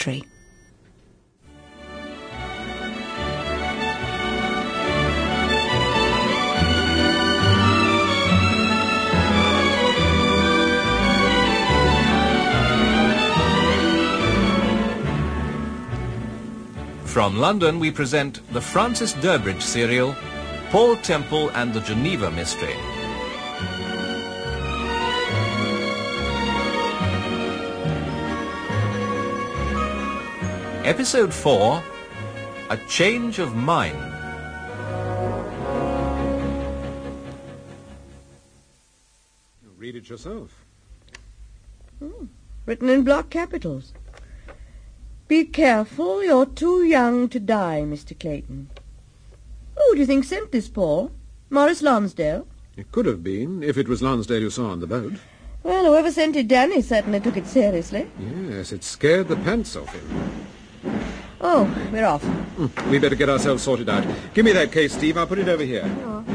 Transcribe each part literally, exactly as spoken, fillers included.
mystery. From London, we present the Francis Durbridge serial, Paul Temple and the Geneva Mystery. Episode four, A Change of Mind. You read it yourself. Hmm. Written in block capitals. Be careful, you're too young to die, Mister Clayton. Who do you think sent this, Paul? Morris Lonsdale? It could have been, if it was Lonsdale you saw on the boat. Well, whoever sent it, Danny, certainly took it seriously. Yes, it scared the pants off him. Oh, we're off. Mm, we better get ourselves sorted out. Give me that case, Steve. I'll put it over here. Oh.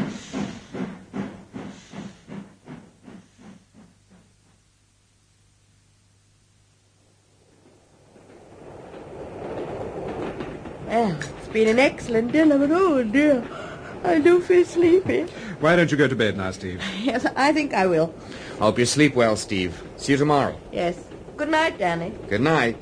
Well, it's been an excellent dinner, but oh dear, I do feel sleepy. Why don't you go to bed now, Steve? Yes, I think I will. Hope you sleep well, Steve. See you tomorrow. Yes. Good night, Danny. Good night.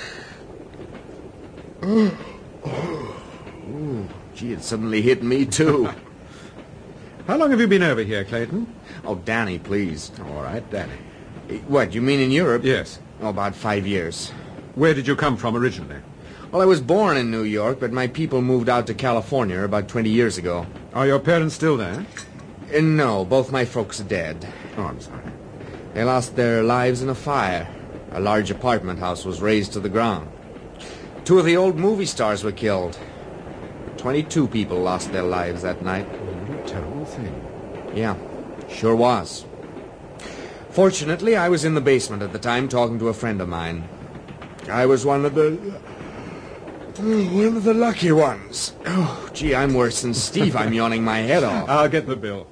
Ooh, gee, it suddenly hit me, too. How long have you been over here, Clayton? Oh, Danny, please. All right, Danny. What, you mean in Europe? Yes. Oh, about five years. Where did you come from originally? Well, I was born in New York, but my people moved out to California about twenty years ago. Are your parents still there? Uh, no, both my folks are dead. Oh, I'm sorry. They lost their lives in a fire. A large apartment house was razed to the ground. Two of the old movie stars were killed. Twenty-two people lost their lives that night. What a terrible thing. Yeah, sure was. Fortunately, I was in the basement at the time talking to a friend of mine. I was one of the... One of the lucky ones. Oh, gee, I'm worse than Steve. I'm yawning my head off. I'll get the bill.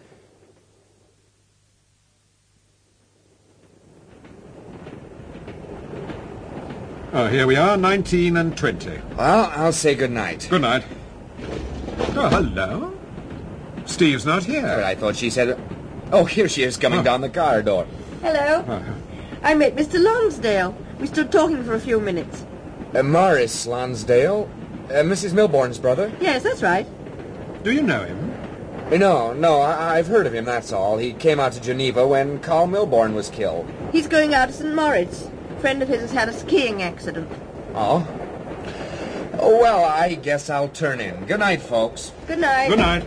Oh, here we are, nineteen and twenty. Well, I'll say good night. Good night. Oh, hello. Steve's not here. But I thought she said... Oh, here she is coming Oh. down the corridor. Hello. Oh. I met Mister Lonsdale. We stood talking for a few minutes. Uh, Morris Lonsdale, uh, Missus Milbourne's brother. Yes, that's right. Do you know him? Uh, No, no, I- I've heard of him, that's all. He came out to Geneva when Carl Milbourne was killed. He's going out to Saint Moritz. A friend of his has had a skiing accident. Oh? Oh, well, I guess I'll turn in. Good night, folks. Good night. Good night.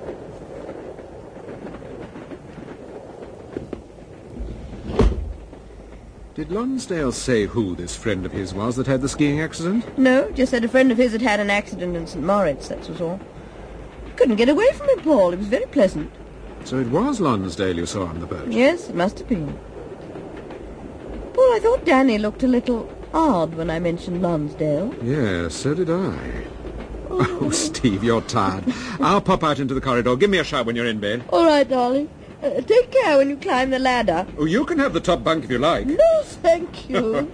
Did Lonsdale say who this friend of his was that had the skiing accident? No, just said a friend of his had had an accident in Saint Moritz, that was all. Couldn't get away from him, Paul. It was very pleasant. So it was Lonsdale you saw on the boat? Yes, it must have been. Paul, I thought Danny looked a little odd when I mentioned Lonsdale. Yes, so did I. Oh, Steve, you're tired. I'll pop out into the corridor. Give me a shout when you're in bed. All right, darling. Uh, take care when you climb the ladder. Oh, you can have the top bunk if you like. No, thank you.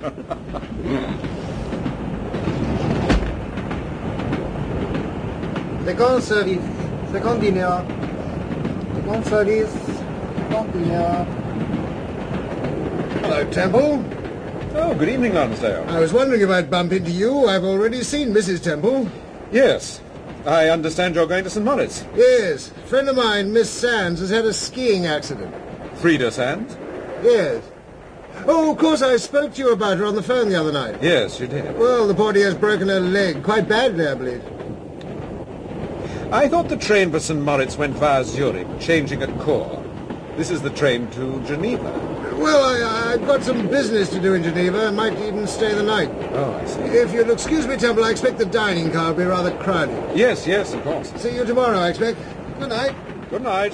Second service. Second dinner. Second service. Second dinner. Hello, Temple. Oh, good evening, Lonsdale. I was wondering if I'd bump into you. I've already seen Missus Temple. Yes. I understand you're going to Saint Moritz. Yes. A friend of mine, Miss Sands, has had a skiing accident. Frida Sands? Yes. Oh, of course, I spoke to you about her on the phone the other night. Yes, you did. Well, the poor dear's broken her leg. Quite badly, I believe. I thought the train for Saint Moritz went via Zurich, changing at Chor. This is the train to Geneva. Well, I, I've got some business to do in Geneva and might even stay the night. Oh, I see. If you'll excuse me, Temple, I expect the dining car will be rather crowded. Yes, yes, of course. See you tomorrow, I expect. Good night. Good night.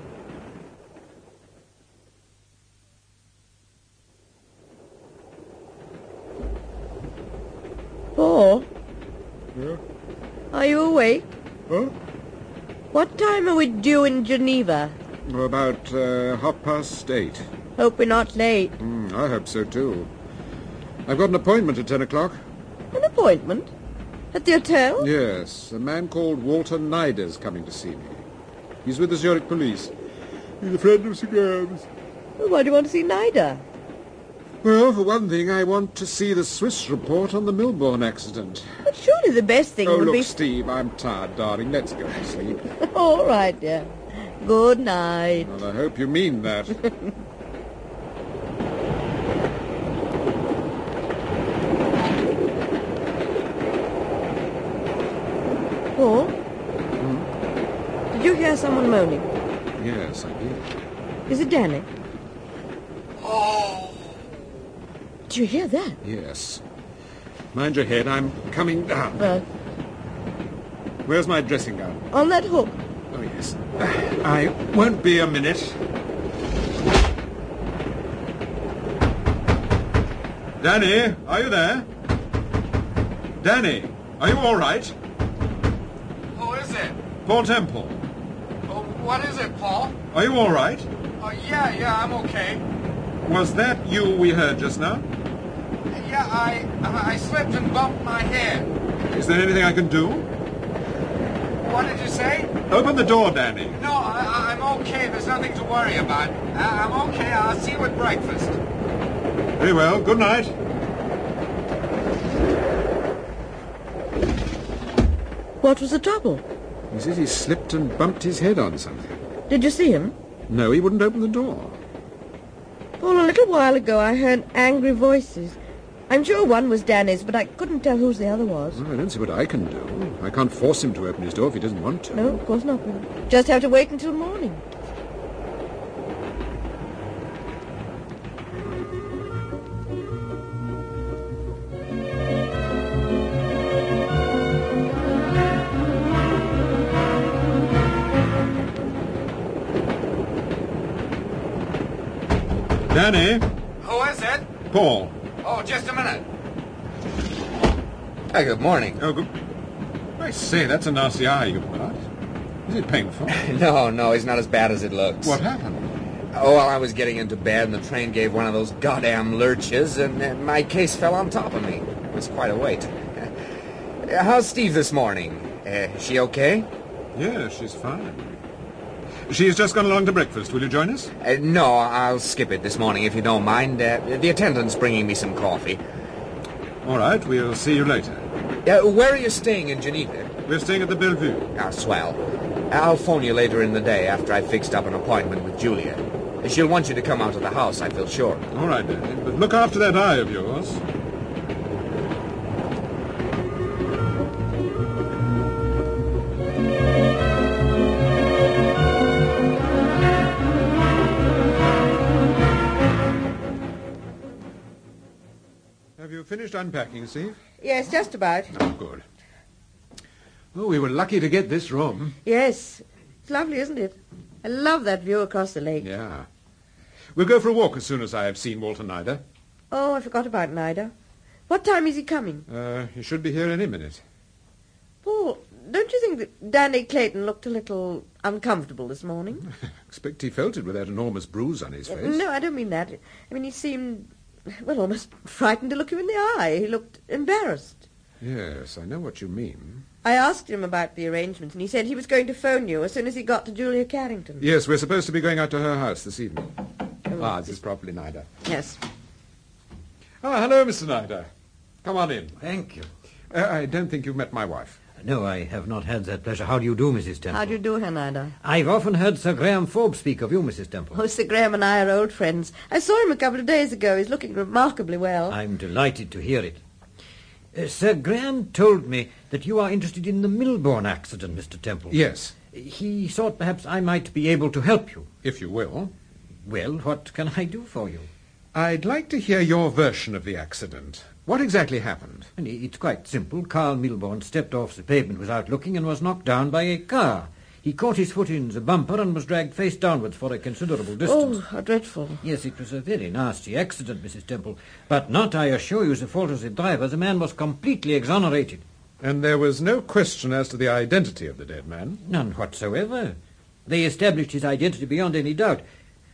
Paul, Yeah? are you awake? Huh? What time are we due in Geneva? Oh, about uh, half past eight. Hope we're not late. Mm, I hope so, too. I've got an appointment at ten o'clock. An appointment? At the hotel? Yes, a man called Walter Nider's coming to see me. He's with the Zurich police. He's a friend of Sir Graham's. Well, why do you want to see Nida? Well, for one thing, I want to see the Swiss report on the Milborne accident. But surely the best thing oh, would look, be... Steve, I'm tired, darling. Let's go to sleep. All right, dear. Good night. Well, I hope you mean that. Paul? Hmm? Did you hear someone moaning? Yes, I did. Is it Danny? Oh! Did you hear that? Yes. Mind your head, I'm coming down. Right. Where's my dressing gown? On that hook. Oh, yes. I won't be a minute. Danny, are you there? Danny, are you all right? Who is it? Paul Temple. Oh, what is it, Paul? Are you all right? Oh, yeah, yeah, I'm okay. Was that you we heard just now? Yeah, I I slipped and bumped my head. Is there anything I can do? What did you say? Open the door, Danny. No, I, I'm okay. There's nothing to worry about. I, I'm okay. I'll see you at breakfast. Very well. Good night. What was the trouble? He says he slipped and bumped his head on something. Did you see him? No, he wouldn't open the door. Paul, a little while ago I heard angry voices. I'm sure one was Danny's, but I couldn't tell whose the other was. Well, I don't see what I can do. I can't force him to open his door if he doesn't want to. No, of course not. We'll just have to wait until morning. Danny? Who is it? Paul. Oh, just a minute. Hey, good morning. Oh, good. I say, that's a nasty eye you've got. Is it painful? No, no, it's not as bad as it looks. What happened? Oh, well, I was getting into bed and the train gave one of those goddamn lurches and uh, my case fell on top of me. It was quite a weight. Uh, how's Steve this morning? Uh, is she okay? Yes, she's fine. She's just gone along to breakfast. Will you join us? Uh, no, I'll skip it this morning if you don't mind. Uh, the attendant's bringing me some coffee. All right, we'll see you later. Uh, where are you staying in Geneva? We're staying at the Bellevue. Ah, swell. I'll phone you later in the day after I've fixed up an appointment with Julia. She'll want you to come out to the house, I feel sure. All right, Danny. But look after that eye of yours. Have you finished unpacking, Steve? Yes, just about. Oh, good. Oh, we were lucky to get this room. Yes. It's lovely, isn't it? I love that view across the lake. Yeah. We'll go for a walk as soon as I have seen Walter Nider. Oh, I forgot about Nida. What time is he coming? Uh, he should be here any minute. Paul, don't you think that Danny Clayton looked a little uncomfortable this morning? Expect he felt it with that enormous bruise on his face. No, I don't mean that. I mean, he seemed, well, almost frightened to look you in the eye. He looked embarrassed. Yes, I know what you mean. I asked him about the arrangements, and he said he was going to phone you as soon as he got to Julia Carrington. Yes, we're supposed to be going out to her house this evening. Oh, ah, this is probably Nider. Yes. Ah, hello, Mister Nider. Come on in. Thank you. Uh, I don't think you've met my wife. No, I have not had that pleasure. How do you do, Missus Temple? How do you do, Nida? I've often heard Sir Graham Forbes speak of you, Missus Temple. Oh, Sir Graham and I are old friends. I saw him a couple of days ago. He's looking remarkably well. I'm delighted to hear it. Uh, Sir Graham told me that you are interested in the Milborne accident, Mister Temple. Yes. He thought perhaps I might be able to help you. If you will. Well, what can I do for you? I'd like to hear your version of the accident. What exactly happened? And it's quite simple. Carl Milborne stepped off the pavement without looking and was knocked down by a car. He caught his foot in the bumper and was dragged face downwards for a considerable distance. Oh, how dreadful. Yes, it was a very nasty accident, Missus Temple. But not, I assure you, the fault of the driver. The man was completely exonerated. And there was no question as to the identity of the dead man? None whatsoever. They established his identity beyond any doubt.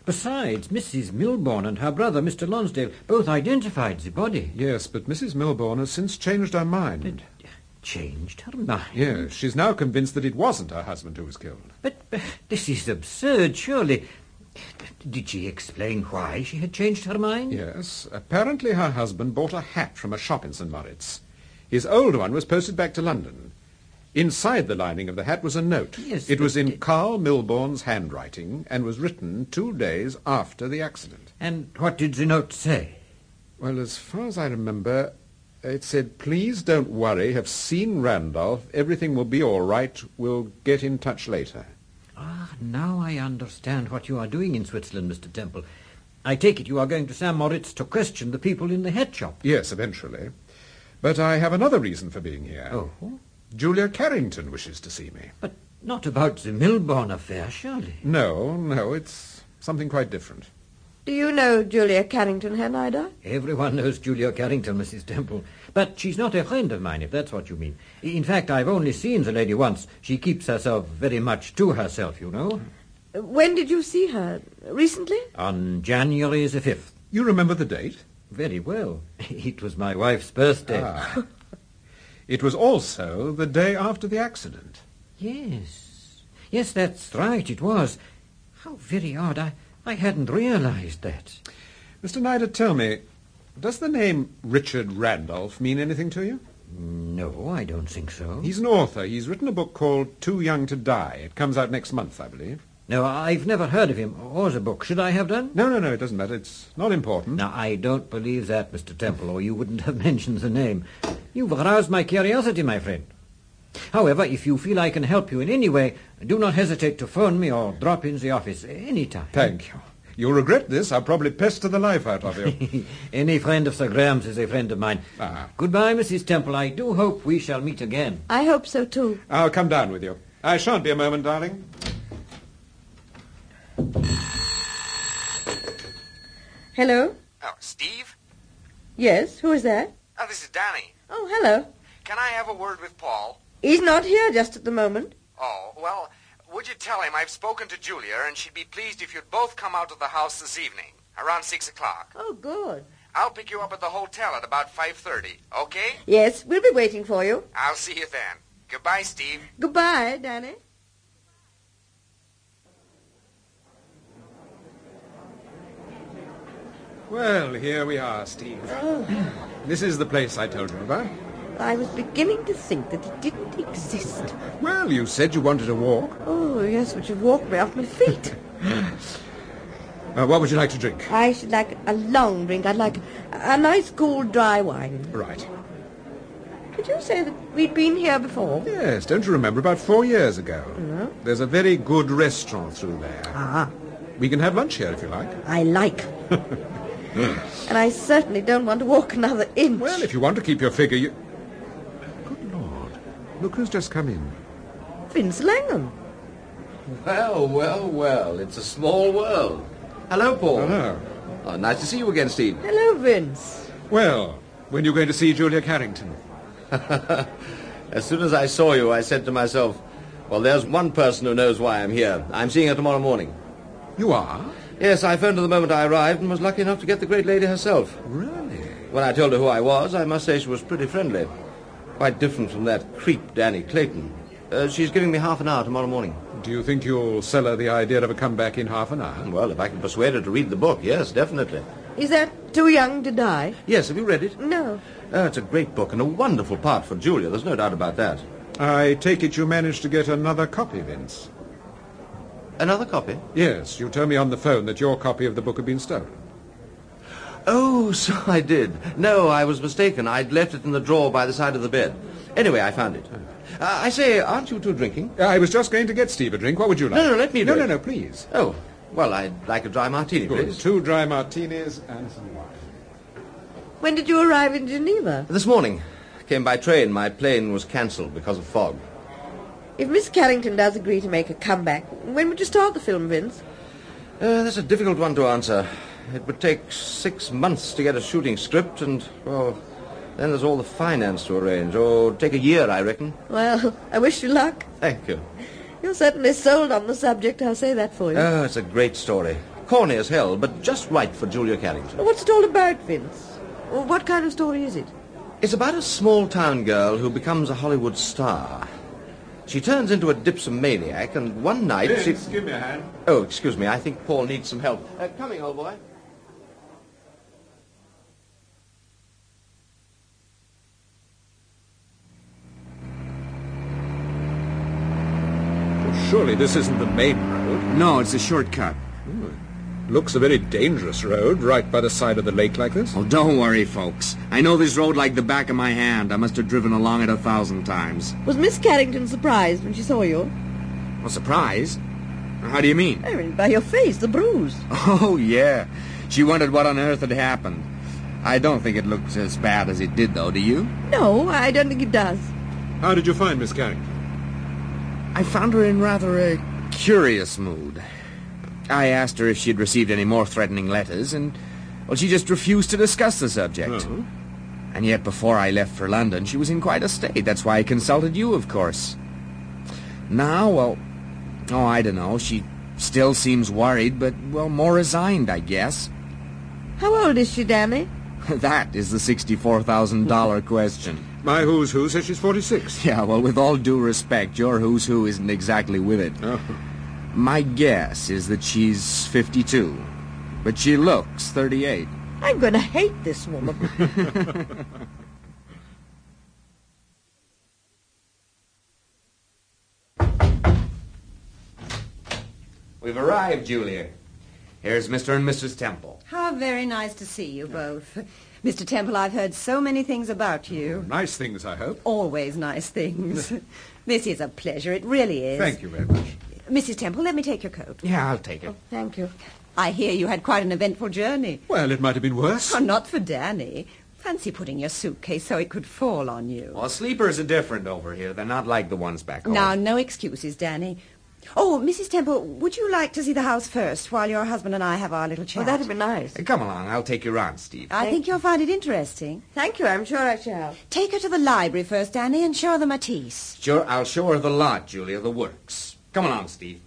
Besides, Missus Milbourne and her brother, Mister Lonsdale, both identified the body. Yes, but Missus Milbourne has since changed her mind. But, changed her mind? Yes, she's now convinced that it wasn't her husband who was killed. But, but this is absurd, surely. Did she explain why she had changed her mind? Yes. Apparently her husband bought a hat from a shop in Saint Moritz. His old one was posted back to London. Inside the lining of the hat was a note. Yes, it was in it... Carl Milbourne's handwriting and was written two days after the accident. And what did the note say? Well, as far as I remember, it said, "Please don't worry, have seen Randolph. Everything will be all right. We'll get in touch later." Ah, now I understand what you are doing in Switzerland, Mister Temple. I take it you are going to Saint Moritz to question the people in the hat shop. Yes, eventually. But I have another reason for being here. Oh? Julia Carrington wishes to see me. But not about the Milbourne affair, surely? No, no, it's something quite different. Do you know Julia Carrington, Herr Neider? Everyone knows Julia Carrington, Missus Temple. But she's not a friend of mine, if that's what you mean. In fact, I've only seen the lady once. She keeps herself very much to herself, you know. When did you see her? Recently? On January the fifth. You remember the date? Very well. It was my wife's birthday. Ah. It was also the day after the accident. Yes. Yes, that's right, it was. How very odd. I, I hadn't realized that. Mister Neider, tell me, does the name Richard Randolph mean anything to you? No, I don't think so. He's an author. He's written a book called Too Young to Die. It comes out next month, I believe. No, I've never heard of him or the book. Should I have done? No, no, no, it doesn't matter. It's not important. Now, I don't believe that, Mister Temple, or you wouldn't have mentioned the name. You've aroused my curiosity, my friend. However, if you feel I can help you in any way, do not hesitate to phone me or drop in the office any time. Thank you. You'll regret this. I'll probably pester the life out of you. Any friend of Sir Graham's is a friend of mine. Ah. Goodbye, Missus Temple. I do hope we shall meet again. I hope so, too. I'll come down with you. I shan't be a moment, darling. Hello? Oh, Steve? Yes, who is that? Oh, this is Danny. Oh, hello. Can I have a word with Paul? He's not here just at the moment. Oh, well, would you tell him I've spoken to Julia and she'd be pleased if you'd both come out to the house this evening, around six o'clock. Oh, good. I'll pick you up at the hotel at about five thirty, okay? Yes, we'll be waiting for you. I'll see you then. Goodbye, Steve. Goodbye, Danny. Well, here we are, Steve. This is the place I told you about. I was beginning to think that it didn't exist. Well, you said you wanted to walk. Oh, yes, but you've walked me off my feet. Uh, what would you like to drink? I should like a long drink. I'd like a, a nice cool dry wine. Right. Did you say that we'd been here before? Yes, don't you remember? About four years ago. No. There's a very good restaurant through there. Ah, We can have lunch here if you like. I like. And I certainly don't want to walk another inch. Well, if you want to keep your figure, you... Good Lord. Look who's just come in. Vince Langham. Well, well, well, it's a small world. Hello, Paul. Hello. Oh, nice to see you again, Steve. Hello, Vince. Well, when are you going to see Julia Carrington? As soon as I saw you, I said to myself, well, there's one person who knows why I'm here. I'm seeing her tomorrow morning. You are? Yes, I phoned her the moment I arrived and was lucky enough to get the great lady herself. Really? When I told her who I was, I must say she was pretty friendly. Quite different from that creep, Danny Clayton. Uh, she's giving me half an hour tomorrow morning. Do you think you'll sell her the idea of a comeback in half an hour? Well, if I can persuade her to read the book, yes, definitely. Is that Too Young to Die? Yes, have you read it? No. Uh, it's a great book and a wonderful part for Julia. There's no doubt about that. I take it you managed to get another copy, Vince. Another copy? Yes, you told me on the phone that your copy of the book had been stolen. Oh, so I did. No, I was mistaken. I'd left it in the drawer by the side of the bed. Anyway, I found it. Uh, I say, aren't you two drinking? I was just going to get Steve a drink. What would you like? No, no, let me do No, it. no, no, please. Oh, well, I'd like a dry martini, Good. please. Two dry martinis and some wine. When did you arrive in Geneva? This morning. Came by train. My plane was cancelled because of fog. If Miss Carrington does agree to make a comeback, when would you start the film, Vince? Uh, that's a difficult one to answer. It would take six months to get a shooting script, and, well, then there's all the finance to arrange. Or take a year, I reckon. Well, I wish you luck. Thank you. You're certainly sold on the subject, I'll say that for you. Oh, it's a great story. corny as hell, but just right for Julia Carrington. What's it all about, Vince? Well, what kind of story is it? It's about a small-town girl who becomes a Hollywood star. She turns into a dipsomaniac, and one night Vince, she... give me a hand. Oh, excuse me, I think Paul needs some help. Uh, coming, old boy. Surely this isn't the main road. No, it's a shortcut. Looks a very dangerous road, right by the side of the lake like this. Oh, don't worry, folks. I know this road like the back of my hand. I must have driven along it a thousand times. Was Miss Carrington surprised when she saw you? Well, surprise? How do you mean? I mean, by your face, the bruise. Oh, yeah. She wondered what on earth had happened. I don't think it looks as bad as it did, though, do you? No, I don't think it does. How did you find Miss Carrington? I found her in rather a curious mood. I asked her if she'd received any more threatening letters, and, well, she just refused to discuss the subject. Oh. And yet, before I left for London, she was in quite a state. That's why I consulted you, of course. Now, well, oh, I don't know. She still seems worried, but, well, more resigned, I guess. How old is she, Danny? That is the sixty-four thousand dollars question. My who's who says she's forty-six. Yeah, well, with all due respect, your who's who isn't exactly with it. Oh. My guess is that she's fifty-two, but she looks thirty-eight. I'm going to hate this woman. We've arrived, Julia. Here's Mister and Missus Temple. How very nice to see you both. Mister Temple, I've heard so many things about you. Nice things, I hope. Always nice things. This is a pleasure. It really is. Thank you very much. Missus Temple, let me take your coat. Yeah, I'll take it. Thank you. I hear you had quite an eventful journey. Well, it might have been worse. Oh, not for Danny. Fancy putting your suitcase so it could fall on you. Well, sleepers are different over here. They're not like the ones back home. Now, no excuses, Danny. Oh, Missus Temple, would you like to see the house first while your husband and I have our little chat? Well, that'd be nice. Come along. I'll take your aunt, Steve. I think you'll find it interesting. Thank you, I'm sure I shall. Take her to the library first, Danny, and show her the Matisse. Sure, I'll show her the lot, Julia, the works. Come along, Steve.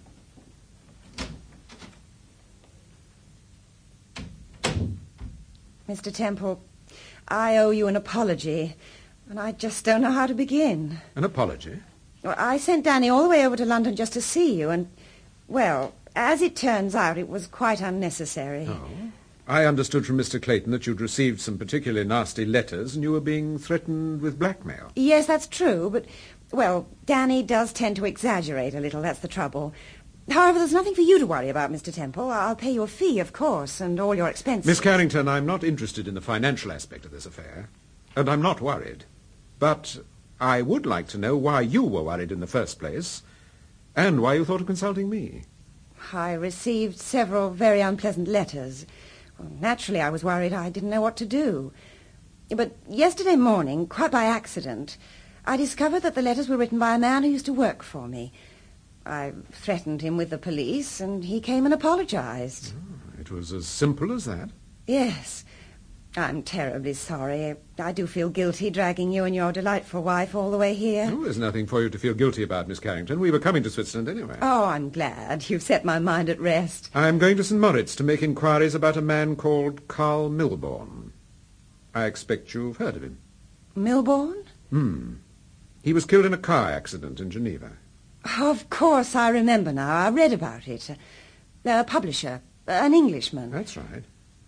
Mister Temple, I owe you an apology, and I just don't know how to begin. An apology? Well, I sent Danny all the way over to London just to see you, and, well, as it turns out, it was quite unnecessary. Oh. I understood from Mister Clayton that you'd received some particularly nasty letters and you were being threatened with blackmail. Yes, that's true, but, well, Danny does tend to exaggerate a little, that's the trouble. However, there's nothing for you to worry about, Mister Temple. I'll pay you a fee, of course, and all your expenses. Miss Carrington, I'm not interested in the financial aspect of this affair, and I'm not worried. But I would like to know why you were worried in the first place, and why you thought of consulting me. I received several very unpleasant letters. Well, naturally, I was worried. I didn't know what to do. But yesterday morning, quite by accident, I discovered that the letters were written by a man who used to work for me. I threatened him with the police, and he came and apologized. Oh, it was as simple as that? Yes. I'm terribly sorry. I do feel guilty dragging you and your delightful wife all the way here. Oh, there's nothing for you to feel guilty about, Miss Carrington. We were coming to Switzerland anyway. Oh, I'm glad. You've set my mind at rest. I'm going to Saint Moritz to make inquiries about a man called Carl Milborn. I expect you've heard of him. Milborn? Hmm. He was killed in a car accident in Geneva. Of course, I remember now. I read about it. A publisher, an Englishman. That's right.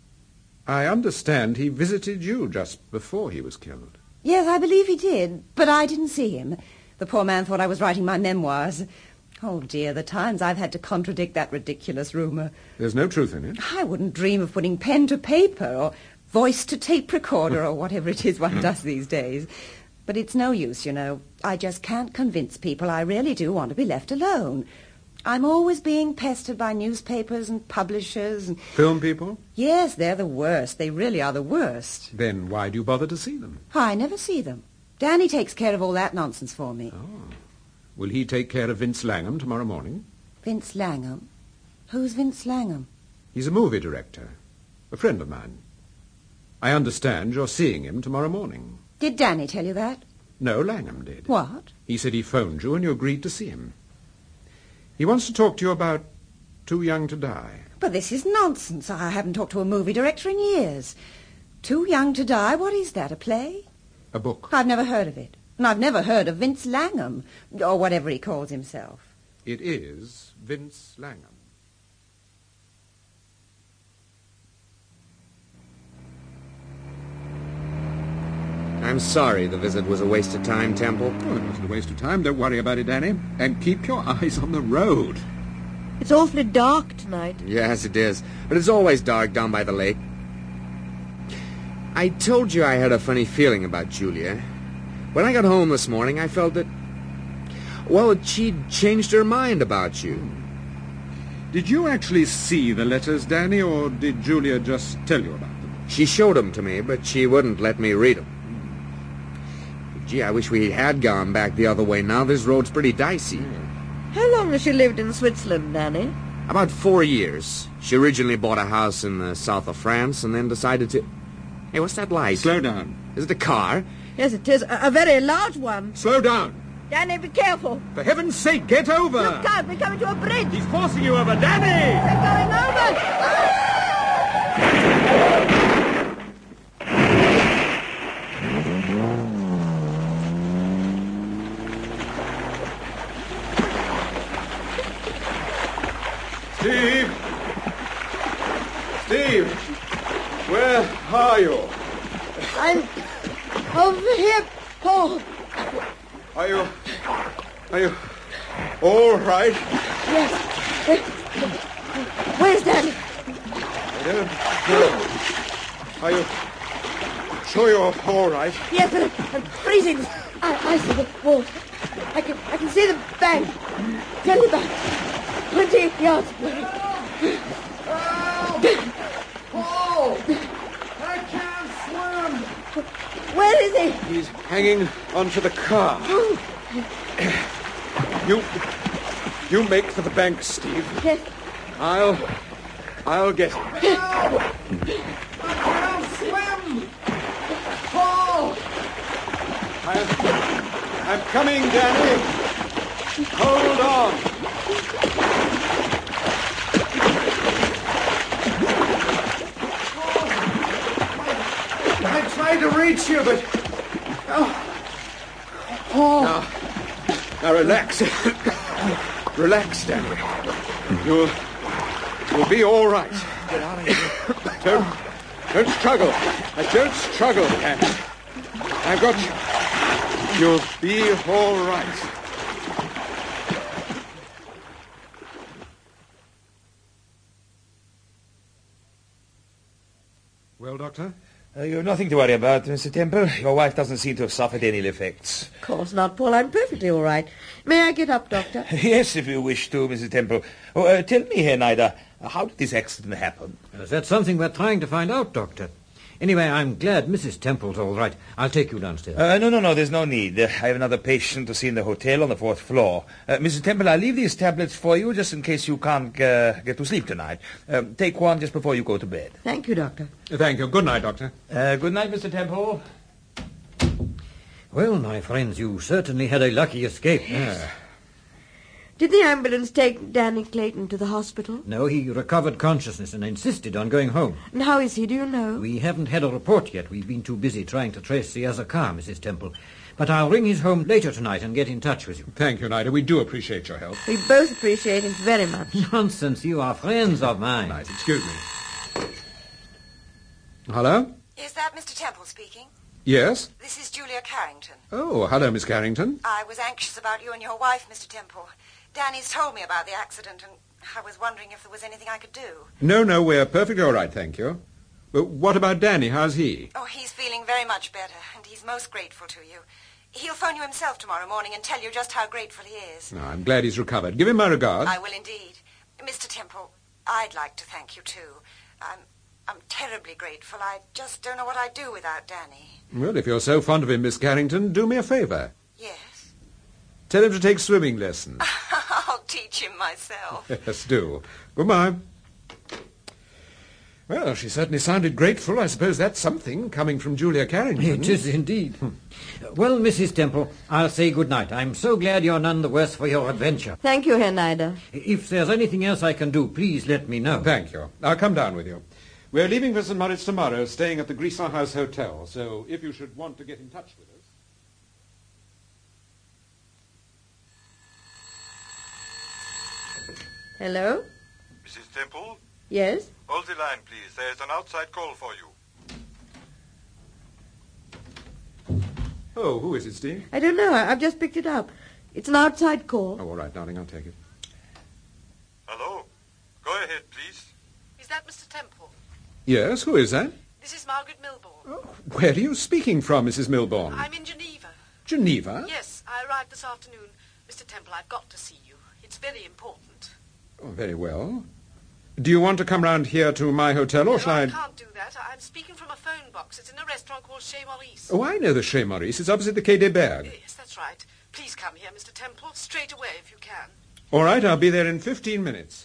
I understand he visited you just before he was killed. Yes, I believe he did, but I didn't see him. The poor man thought I was writing my memoirs. Oh, dear, the times I've had to contradict that ridiculous rumour. There's no truth in it. I wouldn't dream of putting pen to paper or voice to tape recorder or whatever it is one does these days. But it's no use, you know. I just can't convince people I really do want to be left alone. I'm always being pestered by newspapers and publishers and... Film people? Yes, they're the worst. They really are the worst. Then why do you bother to see them? I never see them. Danny takes care of all that nonsense for me. Oh. Will he take care of Vince Langham tomorrow morning? Vince Langham? Who's Vince Langham? He's a movie director. A friend of mine. I understand you're seeing him tomorrow morning. Did Danny tell you that? No, Langham did. What? He said he phoned you and you agreed to see him. He wants to talk to you about... Too Young to Die. But this is nonsense. I haven't talked to a movie director in years. Too Young to Die? What is that, a play? A book. I've never heard of it. And I've never heard of Vince Langham, or whatever he calls himself. It is Vince Langham. I'm sorry the visit was a waste of time, Temple. Oh, it wasn't a waste of time. Don't worry about it, Danny. And keep your eyes on the road. It's awfully dark tonight. Yes, it is. But it's always dark down by the lake. I told you I had a funny feeling about Julia. When I got home this morning, I felt that, well, she'd changed her mind about you. Did you actually see the letters, Danny, or did Julia just tell you about them? She showed them to me, but she wouldn't let me read them. Gee, I wish we had gone back the other way now. This road's pretty dicey. How long has she lived in Switzerland, Danny? About four years. She originally bought a house in the south of France and then decided to... Hey, what's that light? Slow down. Is it a car? Yes, it is. A, a very large one. Slow down. Danny, be careful. For heaven's sake, get over. Look out, we're coming to a bridge. He's forcing you over, Danny! We're going over. Steve! Steve! Where are you? I'm over here, Paul. Are you... Are you... all right? Yes. Where's Danny? I don't know. Are you... sure you're all right? Yes, but I'm freezing. I, I see the wall. I can, I can see the bank. It's only about twenty yards away. Paul! I can't swim! Where is he? He's hanging onto the car. You... you make for the bank, Steve. Yes. I'll... I'll get him. Help! I can't swim! Paul! I'm... I'm coming, Danny. Hold on. I tried to reach you, but... Oh. Paul. Now, now relax. Relax, Danny. You'll... You'll be all right. Get out of here. Don't... Don't struggle. I don't struggle, Danny. I've got you. You'll be all right. Well, Doctor? Uh, you have nothing to worry about, Mister Temple. Your wife doesn't seem to have suffered any ill effects. Of course not, Paul. I'm perfectly all right. May I get up, Doctor? Yes, if you wish to, Missus Temple. Oh, uh, tell me, Herr Neider, how did this accident happen? Uh, that's something we're trying to find out, Doctor. Anyway, I'm glad Missus Temple's all right. I'll take you downstairs. Uh, no, no, no, there's no need. Uh, I have another patient to see in the hotel on the fourth floor. Uh, Missus Temple, I'll leave these tablets for you just in case you can't uh, get to sleep tonight. Um, take one just before you go to bed. Thank you, Doctor. Thank you. Good night, Doctor. Uh, good night, Mister Temple. Well, my friends, you certainly had a lucky escape. Yeah. Did the ambulance take Danny Clayton to the hospital? No, he recovered consciousness and insisted on going home. And how is he, do you know? We haven't had a report yet. We've been too busy trying to trace the other car, Missus Temple. But I'll ring his home later tonight and get in touch with you. Thank you, Nida. We do appreciate your help. We both appreciate it very much. Nonsense. You are friends of mine. Nice. Excuse me. Hello? Is that Mister Temple speaking? Yes? This is Julia Carrington. Oh, hello, Miss Carrington. I was anxious about you and your wife, Mister Temple. Danny's told me about the accident, and I was wondering if there was anything I could do. No, no, we're perfectly all right, thank you. But what about Danny? How's he? Oh, he's feeling very much better, and he's most grateful to you. He'll phone you himself tomorrow morning and tell you just how grateful he is. No, I'm glad he's recovered. Give him my regards. I will indeed. Mister Temple, I'd like to thank you, too. I'm, I'm terribly grateful. I just don't know what I'd do without Danny. Well, if you're so fond of him, Miss Carrington, do me a favour. Yes? Tell him to take swimming lessons. I'll teach him myself. Yes, do. Goodbye. Well, she certainly sounded grateful. I suppose that's something, coming from Julia Carrington. It is indeed. Well, Missus Temple, I'll say good night. I'm so glad you're none the worse for your adventure. Thank you, Herr Neider. If there's anything else I can do, please let me know. Thank you. I'll come down with you. We're leaving for Saint Moritz tomorrow, staying at the Grisson House Hotel, so if you should want to get in touch with us... Hello? Missus Temple? Yes? Hold the line, please. There's an outside call for you. Oh, who is it, Steve? I don't know. I- I've just picked it up. It's an outside call. Oh, all right, darling, I'll take it. Hello? Go ahead, please. Is that Mister Temple? Yes, who is that? This is Margaret Milbourne. Oh, where are you speaking from, Missus Milbourne? I'm in Geneva. Geneva? Yes, I arrived this afternoon. Mister Temple, I've got to see you. It's very important. Oh, very well. Do you want to come round here to my hotel, or no, shall I I... can't do that. I'm speaking from a phone box. It's in a restaurant called Chez Maurice. Oh, I know the Chez Maurice. It's opposite the Quai des Bergues. Yes, that's right. Please come here, Mister Temple, straight away if you can. All right, I'll be there in fifteen minutes.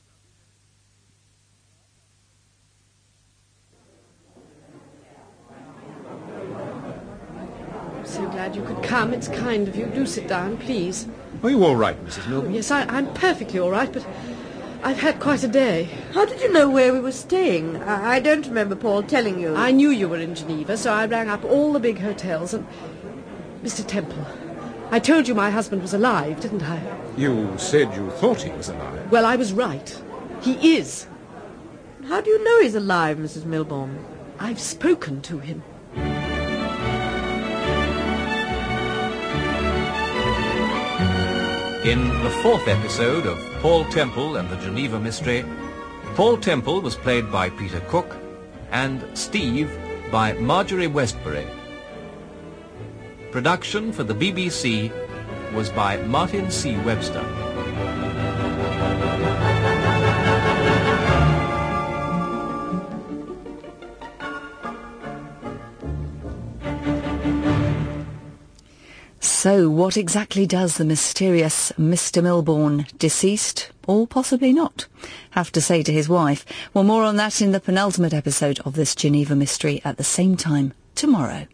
I'm so glad you could come. It's kind of you. Do sit down, please. Are you all right, Missus Milbourne? Oh, yes, I, I'm perfectly all right, but I've had quite a day. How did you know where we were staying? I, I don't remember Paul telling you. I knew you were in Geneva, so I rang up all the big hotels and... Mister Temple, I told you my husband was alive, didn't I? You said you thought he was alive. Well, I was right. He is. How do you know he's alive, Missus Milbourne? I've spoken to him. In the fourth episode of Paul Temple and the Geneva Mystery, Paul Temple was played by Peter Cook and Steve by Marjorie Westbury. Production for the B B C was by Martin C. Webster. So what exactly does the mysterious Mister Milbourne, deceased or possibly not, have to say to his wife? Well, more on that in the penultimate episode of this Geneva Mystery at the same time tomorrow.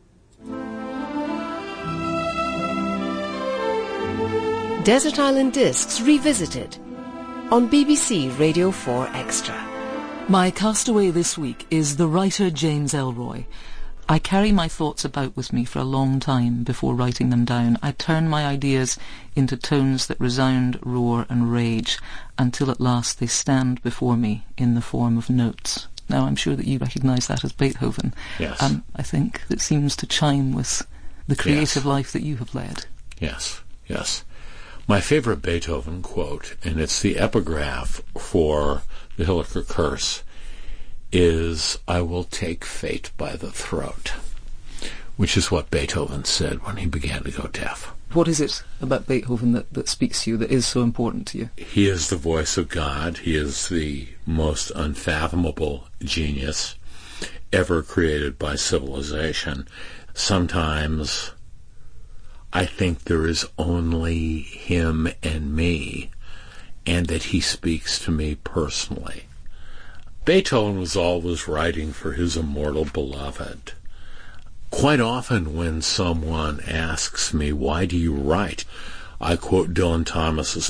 Desert Island Discs Revisited on B B C Radio four Extra. My castaway this week is the writer James Ellroy. I carry my thoughts about with me for a long time before writing them down. I turn my ideas into tones that resound, roar and rage, until at last they stand before me in the form of notes. Now, I'm sure that you recognise that as Beethoven. Yes. Um, I think that seems to chime with the creative yes. life that you have led. Yes, yes. My favourite Beethoven quote, and it's the epigraph for the Hilliker Curse, is, "I will take fate by the throat," which is what Beethoven said when he began to go deaf. What is it about Beethoven that, that speaks to you, that is so important to you? He is the voice of God. He is the most unfathomable genius ever created by civilization. Sometimes I think there is only him and me, and that he speaks to me personally. Beethoven was always writing for his immortal beloved. Quite often when someone asks me, "Why do you write?" I quote Dylan Thomas's